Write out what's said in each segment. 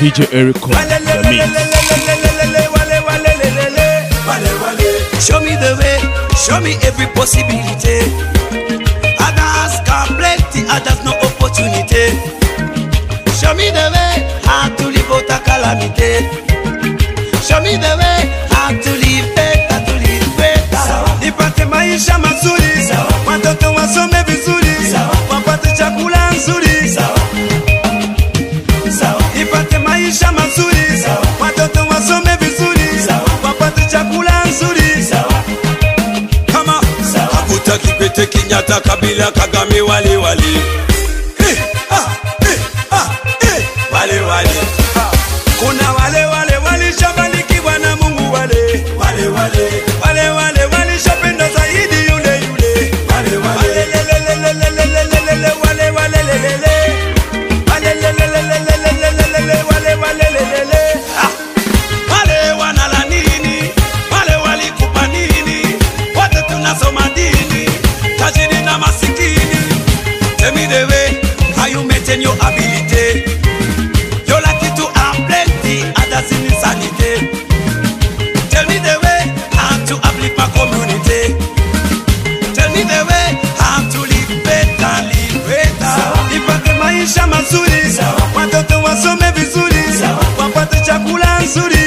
DJ Erico, the mix. Show me the way, show me every possibility. Others can plenty, others no opportunity. Show me the way how to live out a calamity. Show me the way how to live better, to live better. Nipate maisha mazuri, watoto wasome vizuri, wapate chakula nzuri. Nipate maisha mazuri, watoto wasome vizuri, wapate chakula nzuri. Kama Kaguta, Kikwete, Kenyatta, Kabila, Kagame, wale wale. Kuna wale walishabarikiwa na Mungu, wale walishapenda zaidi yule wale wanala nini, wale walikupa nini, wote tunasoma dini, tajiri na masikini. Tell me the way how you maintain your ability. You're lucky to have plenty, others in insanity. Tell me the way how to uplift my community. Tell me the way how to live better, live better. Nipate maisha mazuri, watoto wasome vizuri, wapate chakula nzuri.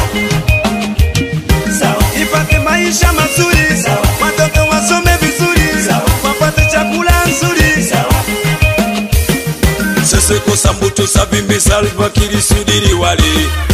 Nipate maisha mazuri, watoto wasome vizuri, wapate chakula nzuri. Sese kosa mbuto sabimbe salva kiri sudiri wali.